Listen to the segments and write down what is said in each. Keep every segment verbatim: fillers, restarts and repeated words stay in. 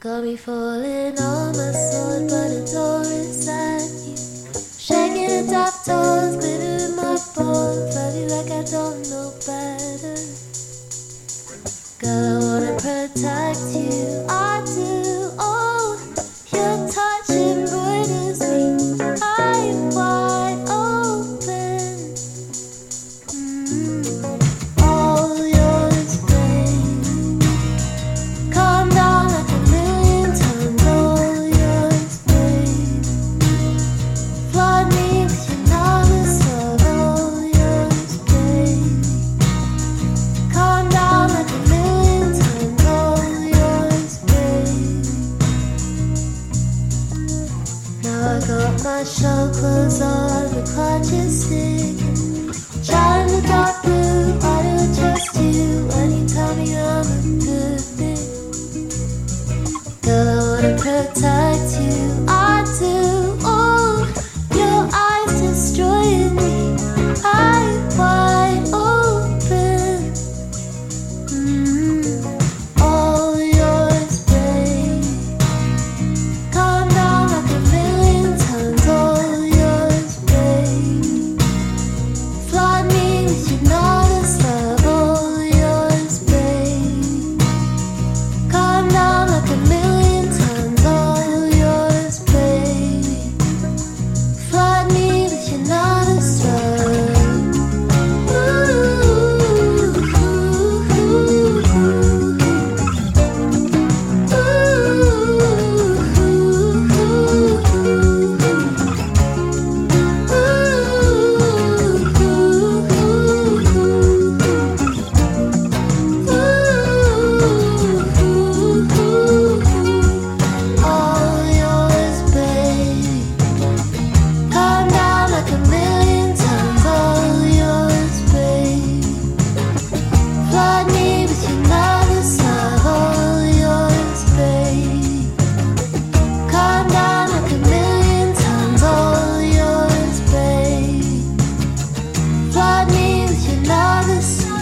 Got me falling on my sword, but the door is at you. Shaking the top toes, glitter in my bones. Love you like I don't know better. Girl, I wanna protect you, I do. Oh, your touch embroiders me. I'm wide open. Mm. All yours, babe. Calm down like a million times. All yours, babe. Flood me with your novice love. All yours, babe. Calm down like a million times. All yours, babe. Now I got my show clothes on, the clock is ticking. Shine in the dark blue, why do I trust you when you tell me I'm a good thing? Girl, I wanna protect you, I do. Oh, your eyes destroying me. I'm wide open. Mm. All yours, babe. Calm down like a million times. All yours, babe. Flood me with your novice love. All yours, babe. Calm down like a million times. All yours, babe. Flood me with your novice love. All yours, babe. Calm down like a million times. All yours, babe. Flood me with your novice love. All yours, babe. Calm down like a million times. All yours, babe. Flood me with your novice love.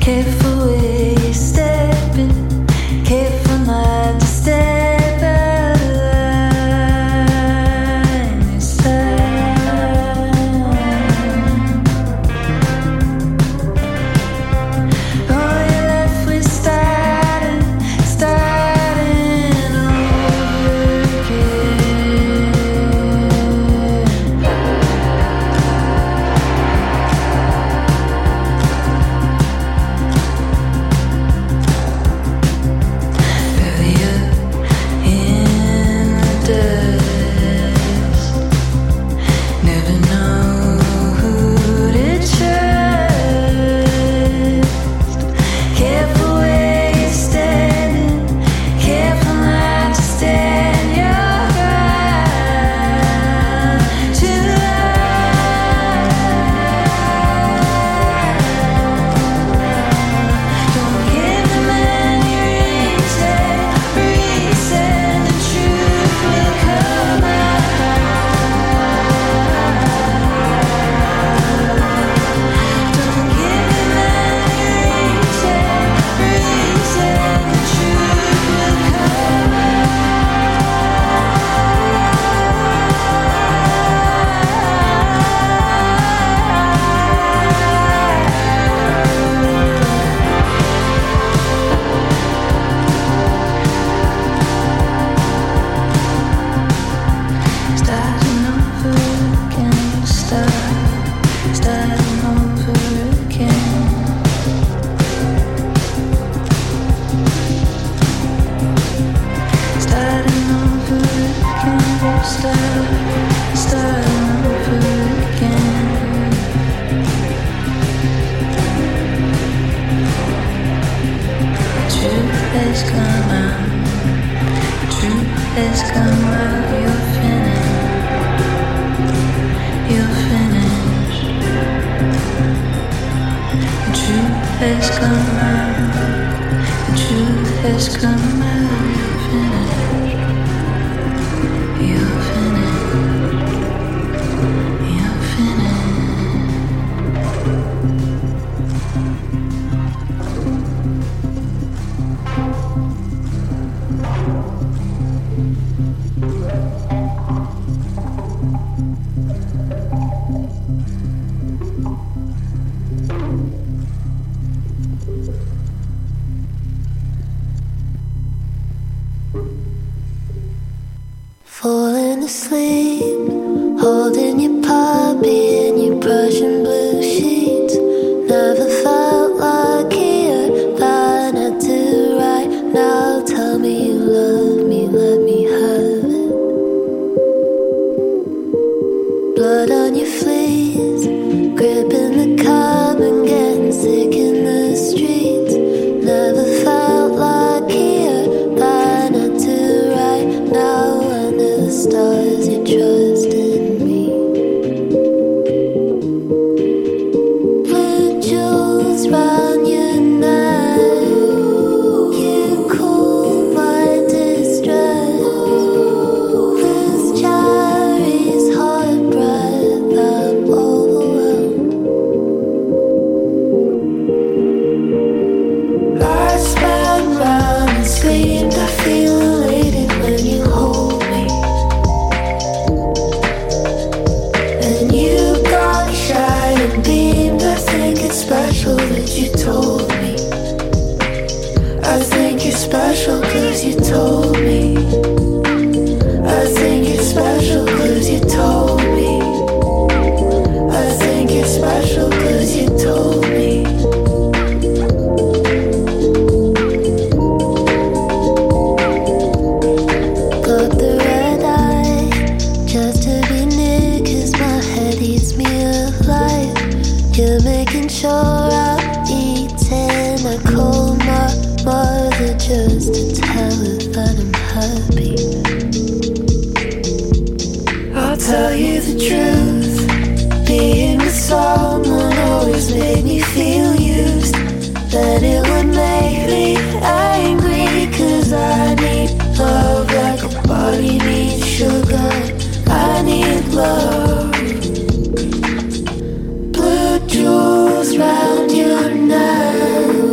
Blue jewels round your neck.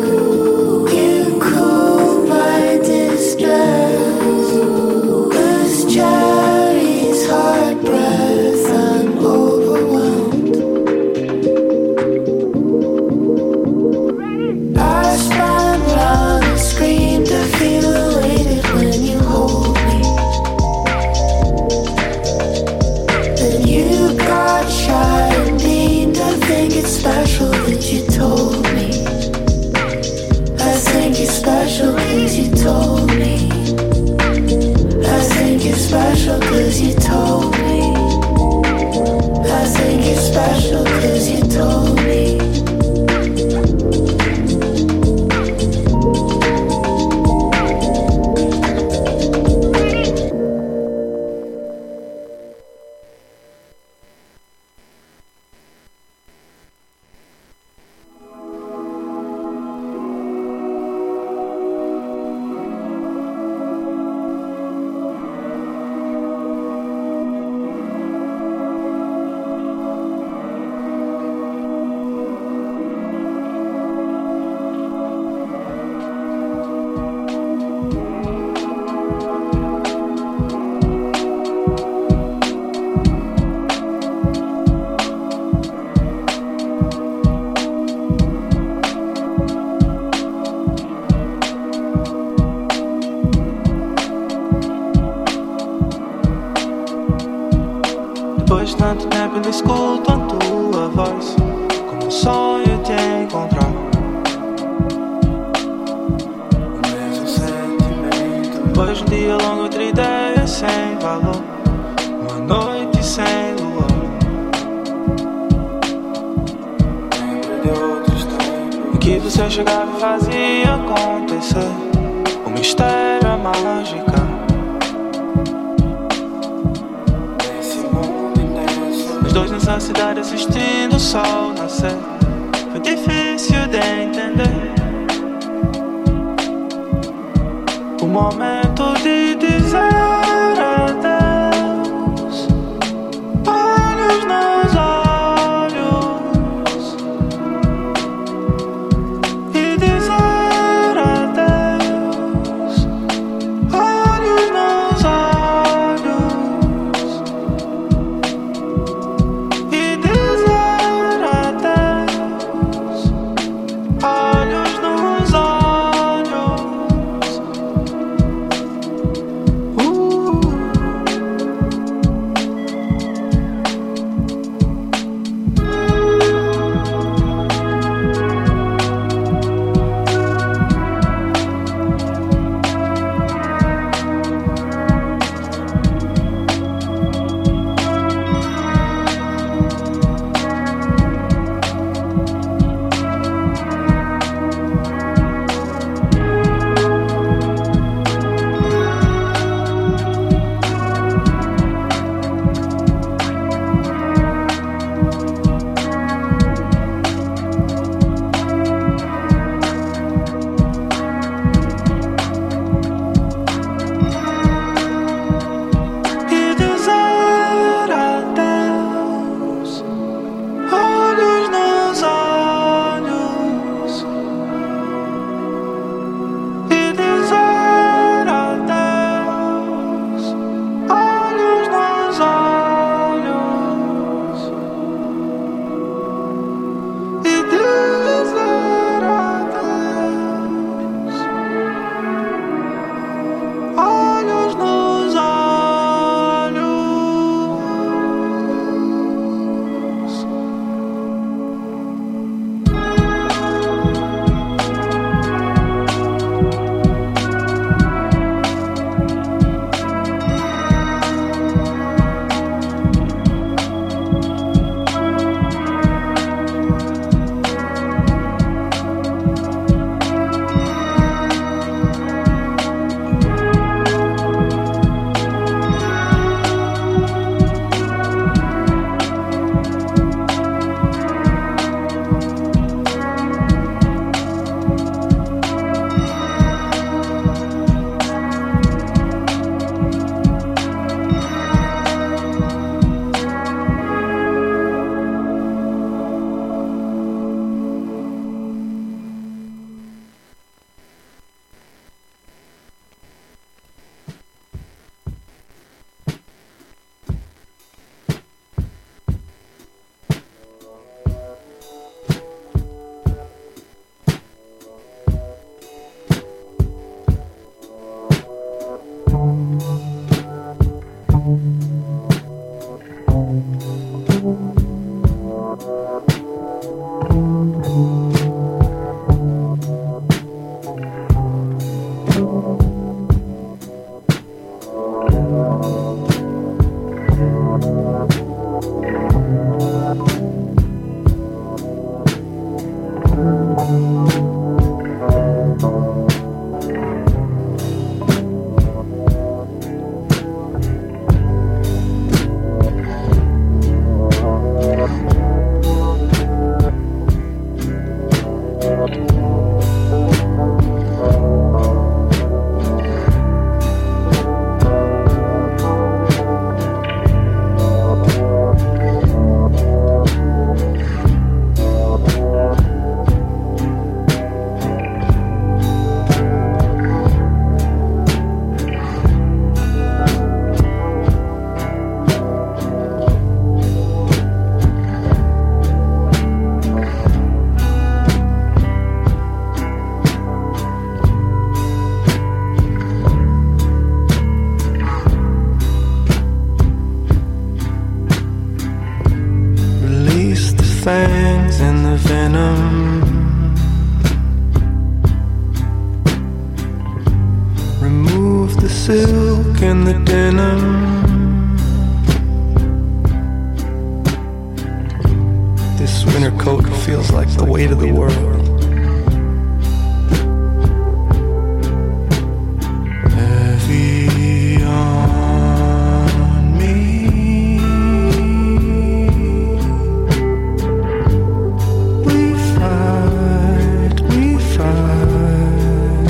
te encontrar. O mesmo sentimento. Depois de um dia longo, outra ideia sem valor. Uma noite sem lua. Lembro de outros tempos em que você chegava e fazia acontecer. O mistério, a mágica. Dois nessa cidade assistindo o sol nascer. Foi difícil de entender o momento de dizer adeus. Olhos nos olhos e dizer adeus. Olhos nos olhos. Remove the silk and the denim. This winter coat feels like the weight of the world. Heavy on me. We fight, we fight.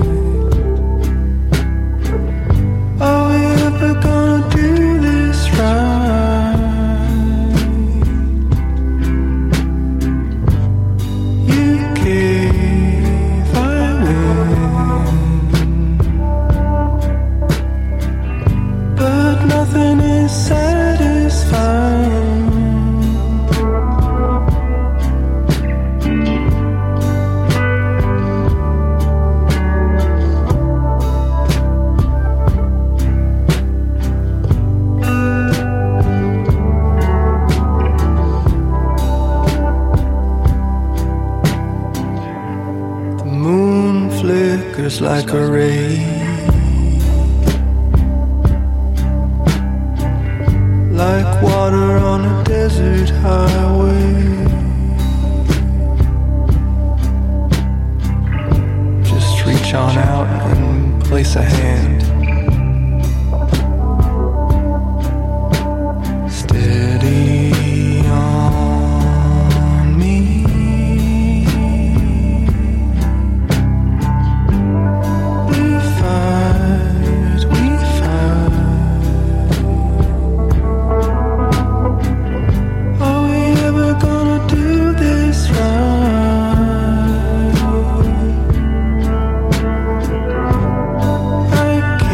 Are we ever gonna do this right? You gave, I win, but nothing is satisfying. The moon flickers like a ray, like water on a desert highway. Just reach on out and place a hand. Steady on me. We fight, we fight. Are we ever gonna do this right? I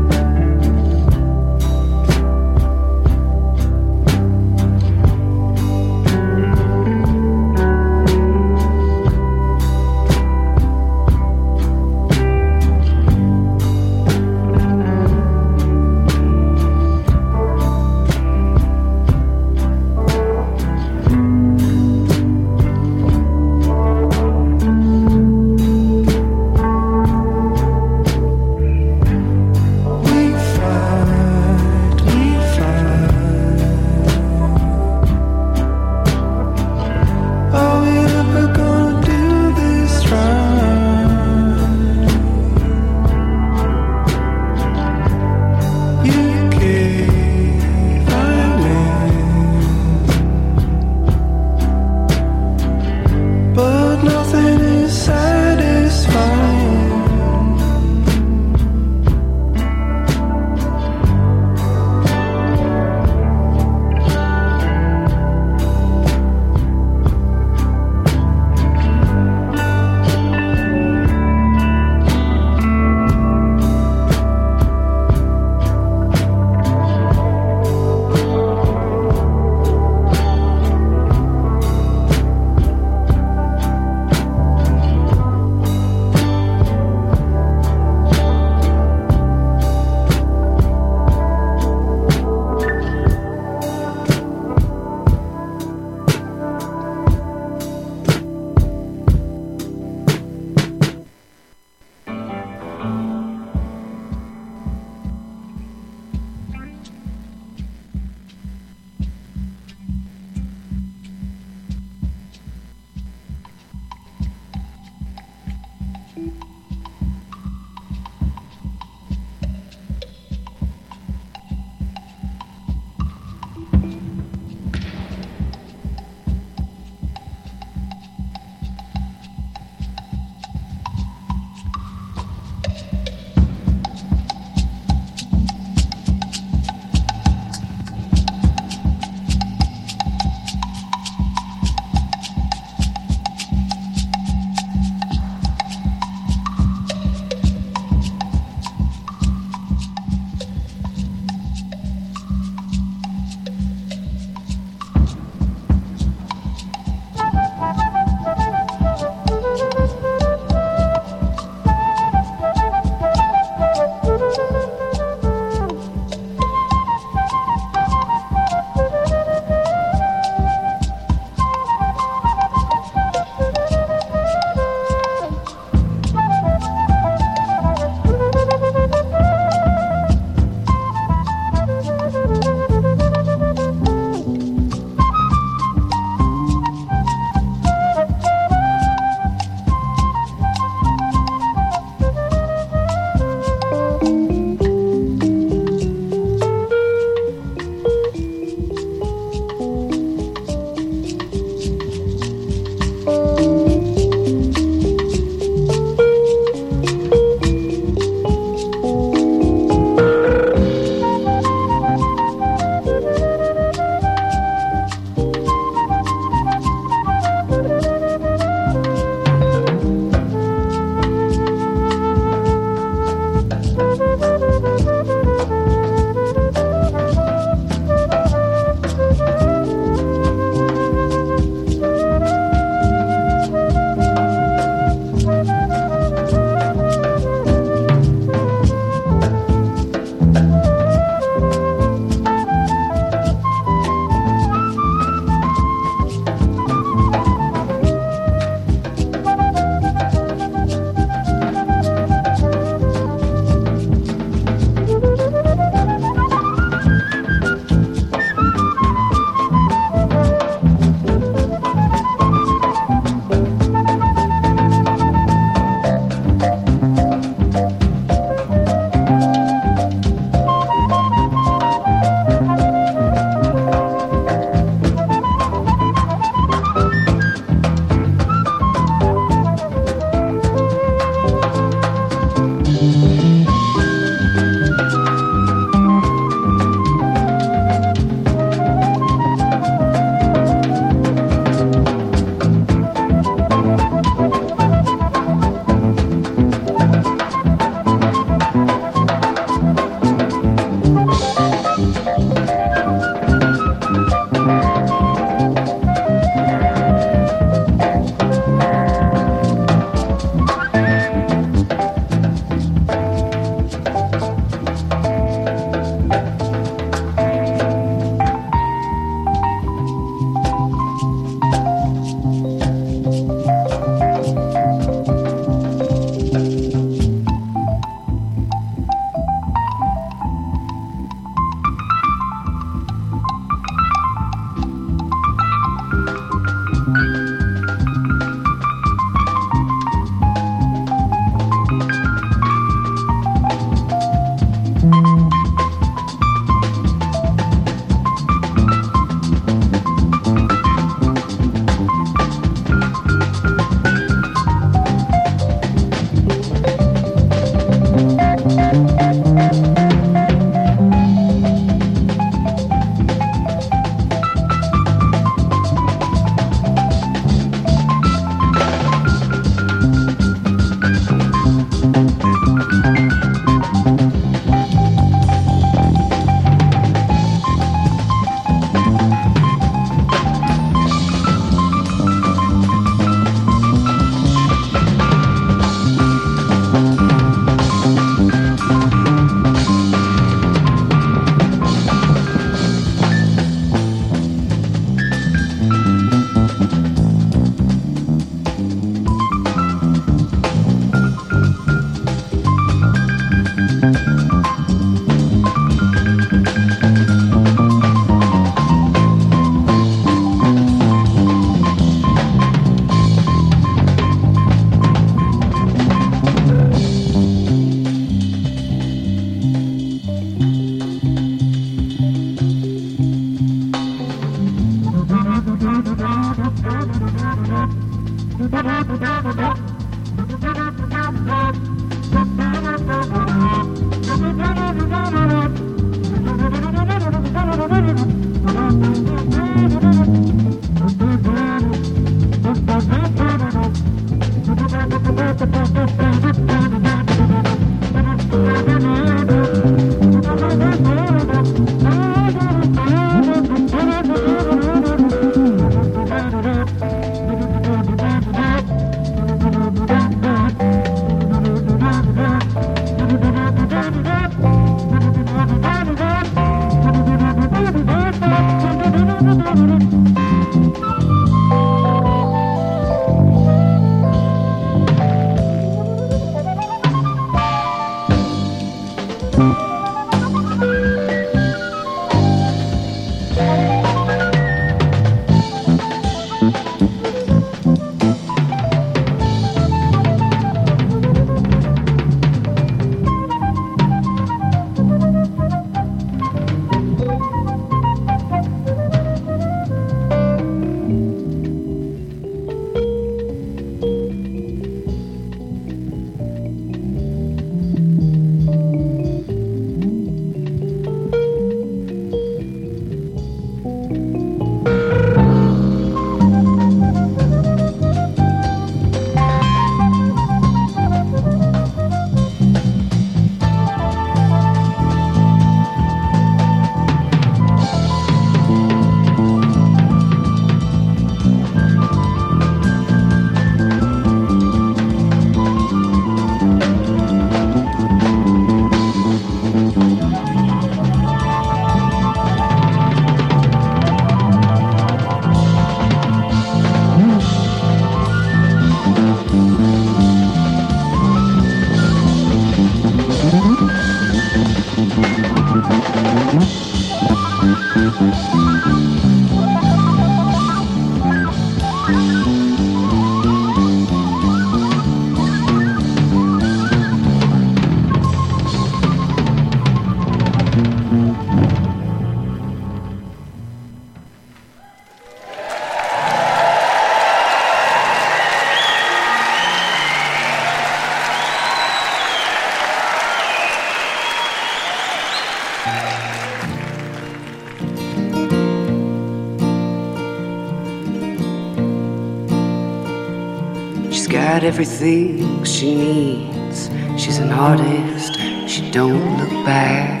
Got everything she needs. She's an artist, she don't look back.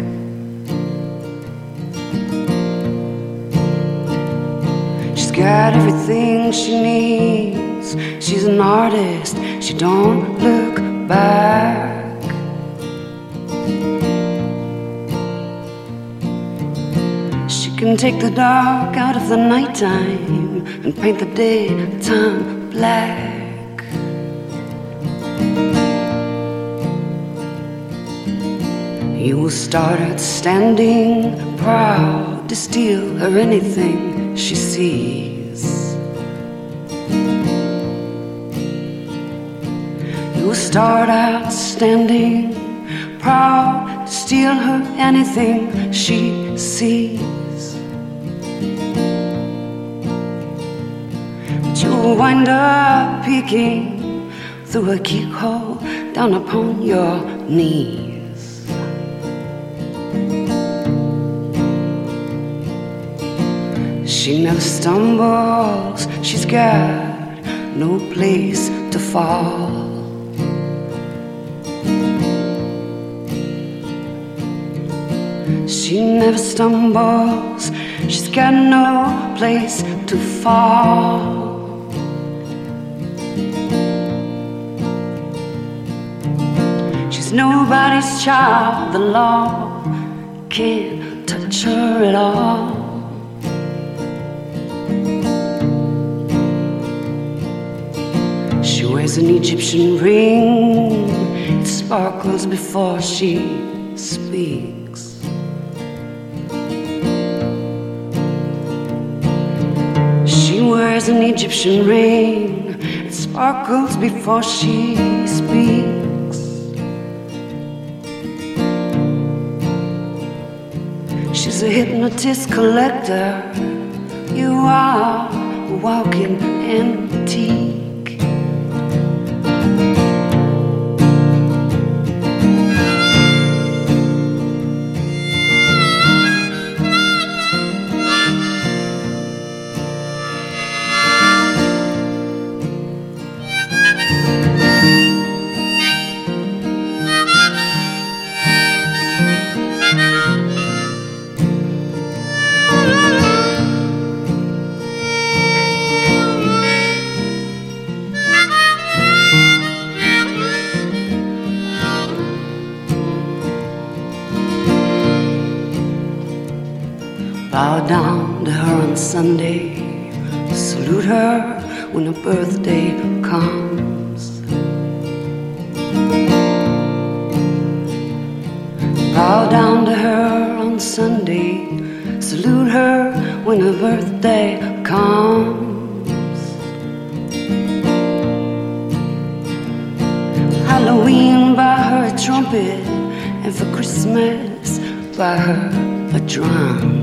She's got everything she needs. She's an artist, she don't look back. She can take the dark out of the nighttime and paint the daytime black. You will start out standing proud to steal her anything she sees. You will start out standing proud to steal her anything she sees. But you will wind up peeking through a keyhole down upon your knees. She never stumbles, she's got no place to fall. She never stumbles, she's got no place to fall. She's nobody's child, the law can't touch her at all. She wears an Egyptian ring, it sparkles before she speaks. She wears an Egyptian ring, it sparkles before she speaks. She's a hypnotist collector, you are a walking antique. Bow down to her on Sunday, salute her when her birthday comes. Bow down to her on Sunday, salute her when her birthday comes. Halloween by her trumpet, and for Christmas by her a drum.